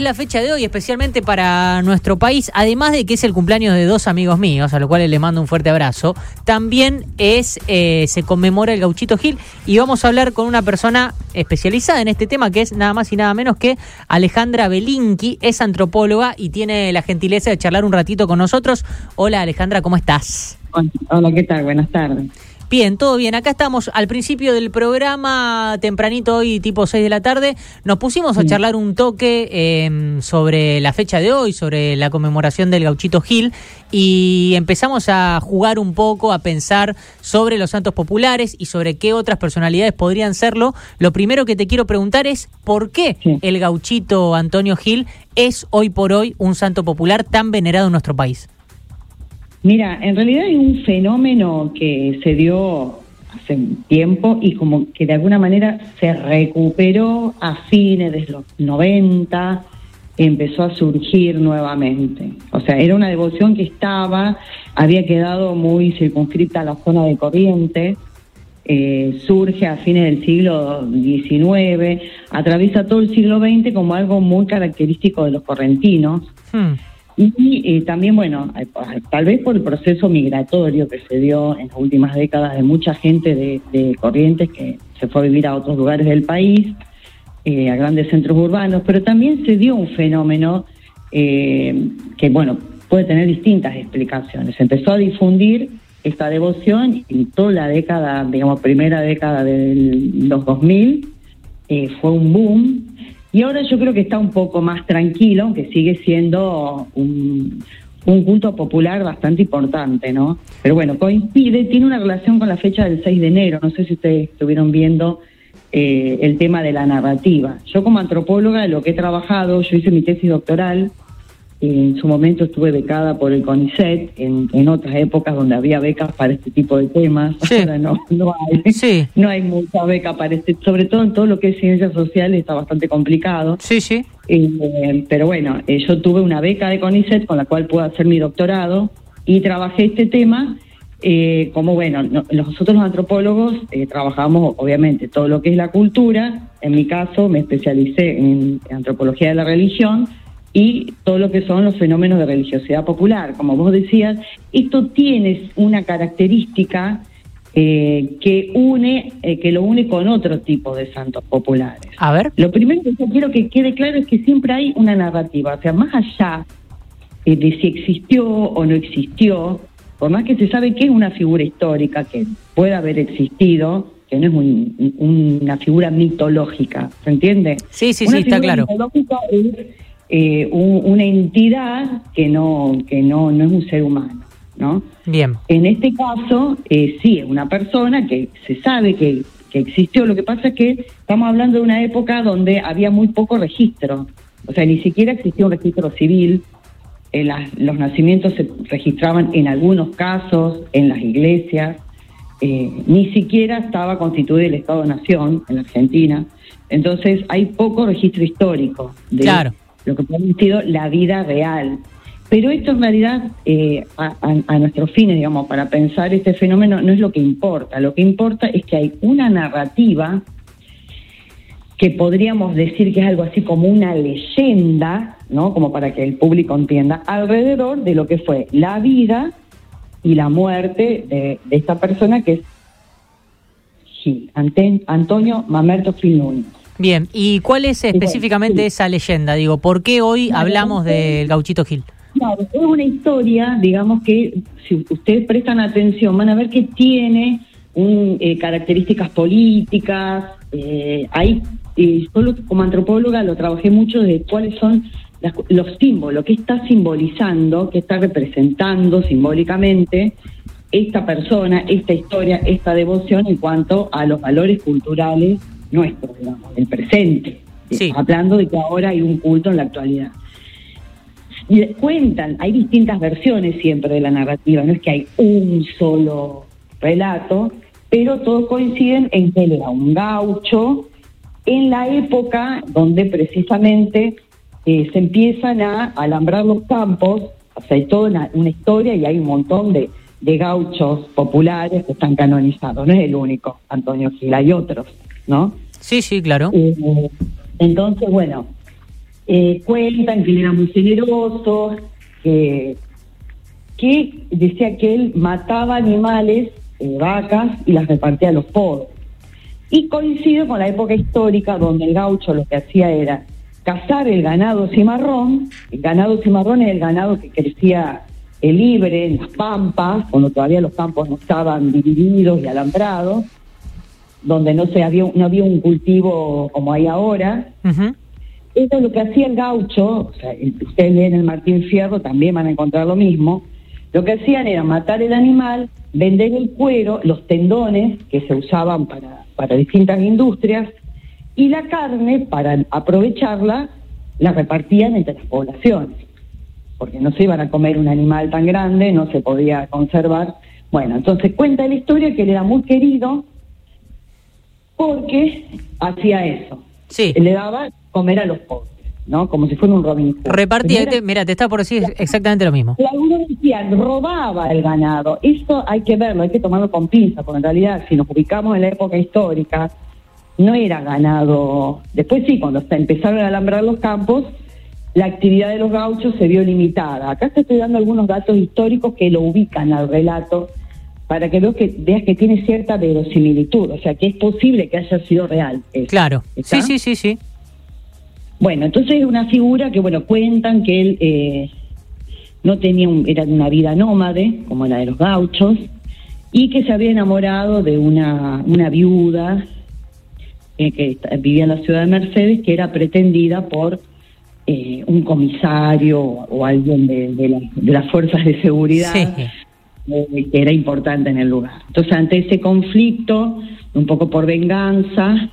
La fecha de hoy, especialmente para nuestro país, además de que es el cumpleaños de dos amigos míos, a los cuales les mando un fuerte abrazo, también se conmemora el Gauchito Gil, y vamos a hablar con una persona especializada en este tema, que es nada más y nada menos que Alejandra Belinqui. Es antropóloga y tiene la gentileza de charlar un ratito con nosotros. Hola Alejandra, ¿cómo estás? Hola, ¿qué tal? Buenas tardes. Bien, todo bien. Acá estamos al principio del programa, tempranito hoy, tipo 6 de la tarde. Nos pusimos a charlar un toque sobre la fecha de hoy, sobre la conmemoración del Gauchito Gil, y empezamos a jugar un poco, a pensar sobre los santos populares y sobre qué otras personalidades podrían serlo. Lo primero que te quiero preguntar es ¿por qué el Gauchito Antonio Gil es hoy por hoy un santo popular tan venerado en nuestro país? Mira, en realidad hay un fenómeno que se dio hace un tiempo y como que de alguna manera se recuperó a fines de los 90, empezó a surgir nuevamente. O sea, era una devoción que había quedado muy circunscripta a la zona de Corrientes, surge a fines del siglo XIX, atraviesa todo el siglo XX como algo muy característico de los correntinos. Y también, bueno, tal vez por el proceso migratorio que se dio en las últimas décadas de mucha gente de Corrientes que se fue a vivir a otros lugares del país, a grandes centros urbanos, pero también se dio un fenómeno que, bueno, puede tener distintas explicaciones. Se empezó a difundir esta devoción en toda la década, digamos, primera década de los 2000, fue un boom. Y ahora yo creo que está un poco más tranquilo, aunque sigue siendo un culto popular bastante importante, ¿no? Pero bueno, tiene una relación con la fecha del 6 de enero. No sé si ustedes estuvieron viendo el tema de la narrativa. Yo como antropóloga, lo que he trabajado, yo hice mi tesis doctoral, en su momento estuve becada por el CONICET, en otras épocas donde había becas para este tipo de temas. Sí. Ahora no hay. Sí. No hay mucha beca para sobre todo en todo lo que es ciencias sociales está bastante complicado. Sí. Pero bueno, yo tuve una beca de CONICET con la cual pude hacer mi doctorado y trabajé este tema. Como bueno, nosotros los antropólogos trabajamos obviamente todo lo que es la cultura. En mi caso me especialicé en antropología de la religión y todo lo que son los fenómenos de religiosidad popular. Como vos decías, esto tiene una característica que lo une con otro tipo de santos populares. A ver. Lo primero que yo quiero que quede claro es que siempre hay una narrativa, o sea, más allá de si existió o no existió, por más que se sabe que es una figura histórica, que puede haber existido, que no es una figura mitológica, ¿se entiende? Sí, está claro. Una figura mitológica es una entidad que no es un ser humano, ¿no? Bien. En este caso, sí, es una persona que se sabe que existió. Lo que pasa es que estamos hablando de una época donde había muy poco registro. O sea, ni siquiera existía un registro civil. Los nacimientos se registraban en algunos casos en las iglesias. Ni siquiera estaba constituido el Estado-Nación en la Argentina. Entonces, hay poco registro histórico de lo que ha sido la vida real. Pero esto en realidad, a nuestros fines, digamos, para pensar este fenómeno, no es lo que importa. Lo que importa es que hay una narrativa que podríamos decir que es algo así como una leyenda, ¿no? Como para que el público entienda, alrededor de lo que fue la vida y la muerte de esta persona que es Gil, Antonio Mamerto Gil Núñez. Bien, ¿y cuál es específicamente esa leyenda? Digo, ¿por qué hoy hablamos del Gauchito Gil? Claro, es una historia, digamos que si ustedes prestan atención van a ver que tiene características políticas. Yo como antropóloga lo trabajé mucho de cuáles son los símbolos, qué está simbolizando, qué está representando simbólicamente esta persona, esta historia, esta devoción en cuanto a los valores culturales nuestros, digamos, del presente. Sí. Hablando de que ahora hay un culto en la actualidad. Y cuentan, hay distintas versiones siempre de la narrativa, no es que hay un solo relato, pero todos coinciden en que él era un gaucho en la época donde precisamente se empiezan a alambrar los campos. O sea, hay toda una historia y hay un montón de gauchos populares que están canonizados. No es el único Antonio Gil, hay otros, ¿no? Sí, claro. Entonces, bueno, cuentan que él era muy generoso, que decía que él mataba animales, vacas, y las repartía a los pobres. Y coincide con la época histórica donde el gaucho lo que hacía era cazar el ganado cimarrón. El ganado cimarrón es el ganado que crecía libre en las pampas, cuando todavía los campos no estaban divididos y alambrados, donde no había un cultivo como hay ahora. Uh-huh. Eso es lo que hacía el gaucho. O sea, ustedes leen el Martín Fierro, también van a encontrar lo mismo. Lo que hacían era matar el animal, vender el cuero, los tendones que se usaban para distintas industrias, y la carne, para aprovecharla, la repartían entre las poblaciones, porque no se iban a comer un animal tan grande, no se podía conservar. Bueno, entonces cuenta la historia que él era muy querido porque hacía eso. Sí. Le daba comer a los pobres, ¿no? Como si fuera un Robin Hood. Repartía, mira, te está por decir exactamente lo mismo. Y algunos decían, robaba el ganado. Esto hay que verlo, hay que tomarlo con pinzas, porque en realidad, si nos ubicamos en la época histórica, no era ganado. Después sí, cuando se empezaron a alambrar los campos, la actividad de los gauchos se vio limitada. Acá te estoy dando algunos datos históricos que lo ubican al relato, para que veas que tiene cierta verosimilitud, o sea, que es posible que haya sido real. Eso. Claro, ¿Está? sí. Bueno, entonces es una figura que, cuentan que él no tenía era una vida nómade, como la de los gauchos, y que se había enamorado de una viuda que vivía en la ciudad de Mercedes, que era pretendida por un comisario o alguien de las fuerzas de seguridad, Sí. Que era importante en el lugar. Entonces, ante ese conflicto, un poco por venganza,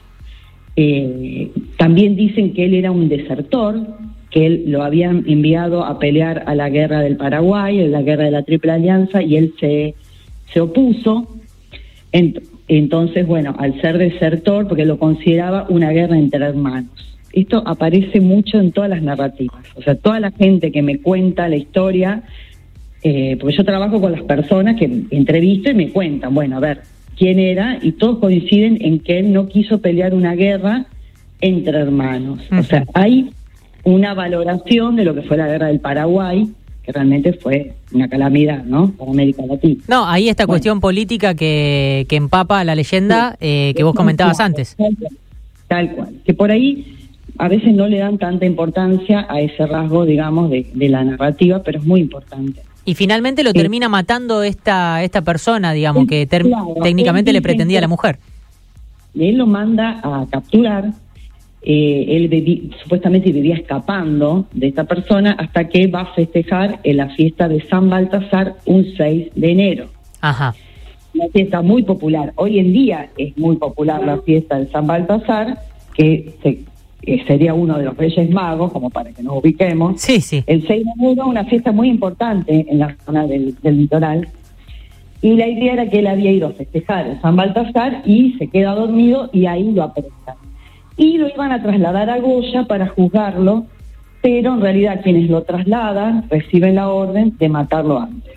también dicen que él era un desertor, que él lo habían enviado a pelear a la guerra del Paraguay, a la guerra de la Triple Alianza, y él se opuso. Entonces, al ser desertor, porque lo consideraba una guerra entre hermanos. Esto aparece mucho en todas las narrativas. O sea, toda la gente que me cuenta la historia, porque yo trabajo con las personas que entrevisto y me cuentan, a ver, quién era, y todos coinciden en que él no quiso pelear una guerra entre hermanos. Uh-huh. O sea, hay una valoración de lo que fue la guerra del Paraguay, que realmente fue una calamidad, ¿no?, para América Latina. No, ahí esta cuestión política que empapa la leyenda, sí, que vos comentabas antes. Tal cual. Que por ahí a veces no le dan tanta importancia a ese rasgo, digamos, de la narrativa, pero es muy importante. Y finalmente lo termina matando esta persona, digamos, que técnicamente le pretendía a la mujer. Él lo manda a capturar. Él supuestamente vivía escapando de esta persona hasta que va a festejar en la fiesta de San Baltasar un 6 de enero. Ajá. Una fiesta muy popular. Hoy en día es muy popular la fiesta de San Baltasar, que sería uno de los Reyes Magos, como para que nos ubiquemos. Sí, sí. El 6 de enero, una fiesta muy importante en la zona del litoral. Y la idea era que él había ido a festejar en San Baltasar y se queda dormido y ahí lo apresan. Y lo iban a trasladar a Goya para juzgarlo, pero en realidad quienes lo trasladan reciben la orden de matarlo antes.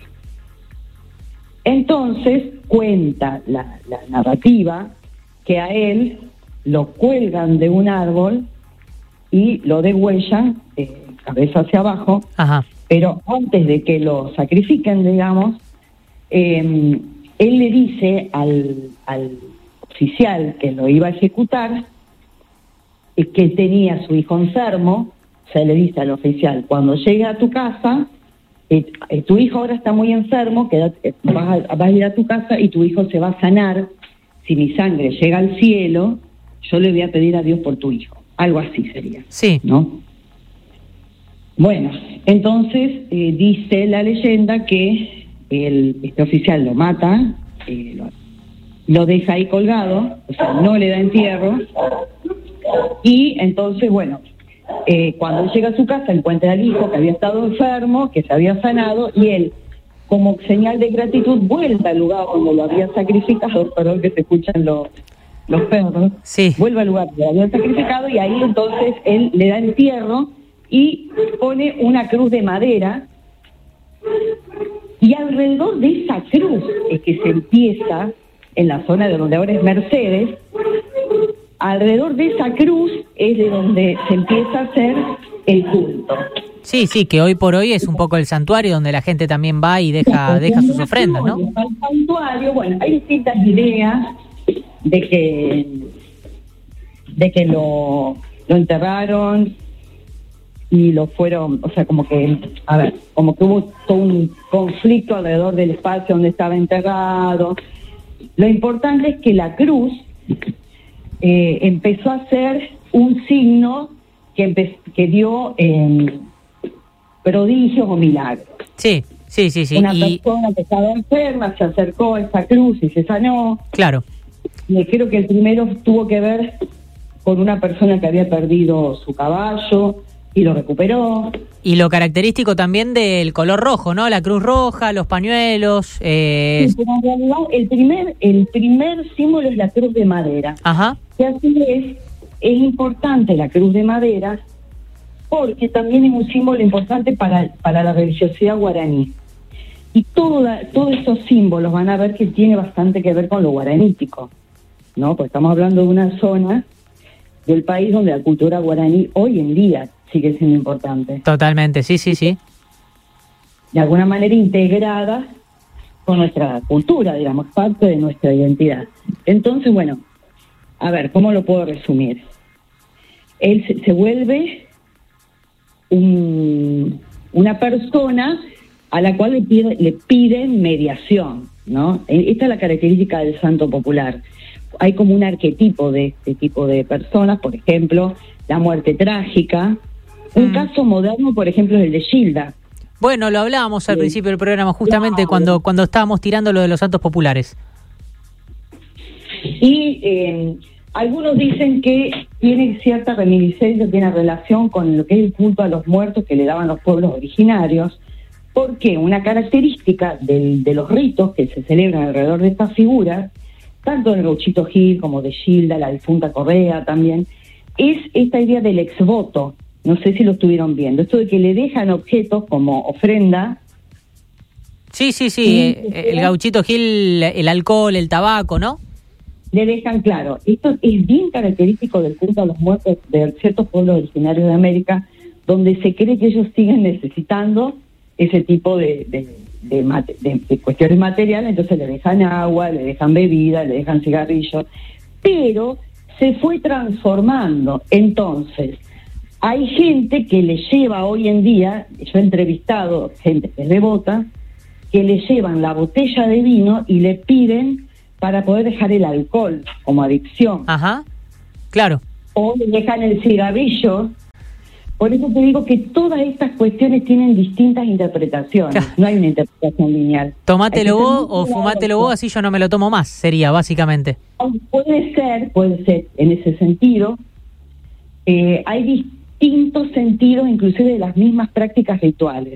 Entonces cuenta la narrativa que a él lo cuelgan de un árbol y lo degüellan cabeza hacia abajo. Ajá. Pero antes de que lo sacrifiquen, digamos, él le dice al oficial que lo iba a ejecutar que tenía a su hijo enfermo. O sea, le dice al oficial, cuando llegue a tu casa, tu hijo ahora está muy enfermo, vas a ir a tu casa y tu hijo se va a sanar. Si mi sangre llega al cielo, yo le voy a pedir a Dios por tu hijo. Algo así sería. Sí. ¿No? Bueno, entonces dice la leyenda que este oficial lo mata, lo deja ahí colgado, o sea, no le da entierro, y entonces, cuando él llega a su casa encuentra al hijo que había estado enfermo, que se había sanado, y él, como señal de gratitud, vuelve al lugar donde lo había sacrificado. Perdón que se escuchan los perros. Sí. Vuelve al lugar donde lo había sacrificado, y ahí entonces él le da entierro y pone una cruz de madera, y alrededor de esa cruz es que se empieza, en la zona de donde ahora es Mercedes, alrededor de esa cruz es de donde se empieza a hacer el culto. Sí, que hoy por hoy es un poco el santuario donde la gente también va y deja sus ofrendas, ¿no? El santuario, bueno, hay distintas ideas de que lo enterraron y lo fueron, o sea, como que hubo todo un conflicto alrededor del espacio donde estaba enterrado. Lo importante es que la cruz empezó a ser un signo que dio prodigios o milagros. Sí. Una persona que estaba enferma se acercó a esa cruz y se sanó. Claro. Y creo que el primero tuvo que ver con una persona que había perdido su caballo y lo recuperó. Y lo característico también del color rojo, ¿no? La cruz roja, los pañuelos. Sí, pero en realidad el primer símbolo es la cruz de madera. Ajá. Y así es importante la cruz de madera porque también es un símbolo importante para la religiosidad guaraní. Y todos esos símbolos van a ver que tiene bastante que ver con lo guaranítico, ¿no? Pues estamos hablando de una zona del país donde la cultura guaraní hoy en día sigue siendo importante. Totalmente, sí. De alguna manera integrada con nuestra cultura, digamos, parte de nuestra identidad. Entonces, bueno, a ver, ¿cómo lo puedo resumir? Él se vuelve una persona a la cual le piden mediación, ¿no? Esta es la característica del santo popular. Hay como un arquetipo de este tipo de personas, por ejemplo, la muerte trágica. Un caso moderno, por ejemplo, es el de Gilda. Bueno, lo hablábamos al principio del programa, justamente cuando estábamos tirando lo de los santos populares. Y algunos dicen que tiene cierta reminiscencia, tiene relación con lo que es el culto a los muertos que le daban los pueblos originarios, porque una característica de los ritos que se celebran alrededor de estas figuras, tanto del Gauchito Gil como de Gilda, la difunta Correa también, es esta idea del exvoto. No sé si lo estuvieron viendo. Esto de que le dejan objetos como ofrenda. Sí. El Gauchito Gil, el alcohol, el tabaco, ¿no? Le dejan, claro. Esto es bien característico del culto a los muertos de ciertos pueblos originarios de América, donde se cree que ellos siguen necesitando ese tipo de cuestiones materiales, entonces le dejan agua, le dejan bebida, le dejan cigarrillos, pero se fue transformando. Entonces, hay gente que le lleva hoy en día, yo he entrevistado gente que es devota, que le llevan la botella de vino y le piden para poder dejar el alcohol como adicción. Ajá, claro. O le dejan el cigarrillo. Por eso te digo que todas estas cuestiones tienen distintas interpretaciones. Claro. No hay una interpretación lineal. Tomátelo vos o fumátelo vos, así yo no me lo tomo más, sería básicamente. Puede ser en ese sentido. Hay distintos sentidos, inclusive de las mismas prácticas rituales.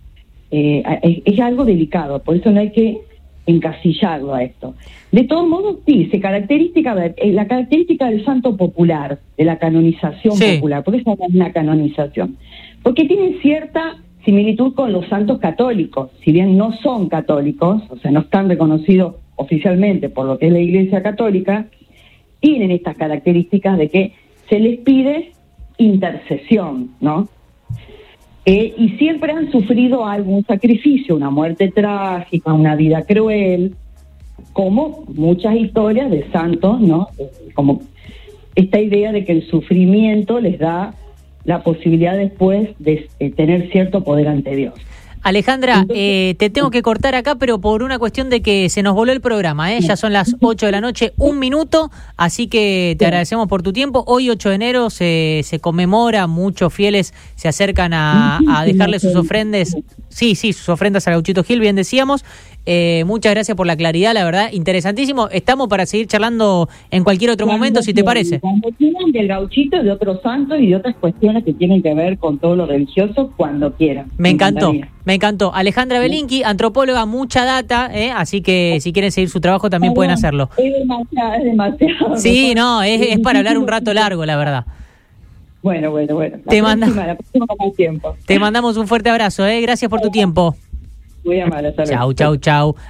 Es algo delicado, por eso no hay que encasillarlo a esto. De todos modos, sí, la característica del santo popular, de la canonización popular, ¿por qué se llama una canonización? Porque tienen cierta similitud con los santos católicos, si bien no son católicos, o sea, no están reconocidos oficialmente por lo que es la Iglesia Católica, tienen estas características de que se les pide intercesión, ¿no? Y siempre han sufrido algún sacrificio, una muerte trágica, una vida cruel, como muchas historias de santos, ¿no? Como esta idea de que el sufrimiento les da la posibilidad después de tener cierto poder ante Dios. Alejandra, te tengo que cortar acá, pero por una cuestión de que se nos voló el programa, ya son las 8 de la noche, 1 minuto, así que te agradecemos por tu tiempo. Hoy, 8 de enero, se conmemora, muchos fieles se acercan a dejarle sus ofrendas, sus ofrendas al Gauchito Gil, bien decíamos. Muchas gracias por la claridad, la verdad, interesantísimo. Estamos para seguir charlando en cualquier otro momento, si te parece. Cuando quieran del Gauchito, de otros santos y de otras cuestiones que tienen que ver con todo lo religioso, cuando quieran. Me encantó. Alejandra Belinqui, antropóloga, mucha data, así que si quieren seguir su trabajo también pueden hacerlo. Es demasiado. Sí, no, es para hablar un rato largo, la verdad. Bueno. La próxima con más tiempo. Te mandamos un fuerte abrazo, gracias por tu tiempo. Muy amable, hasta luego. Chau.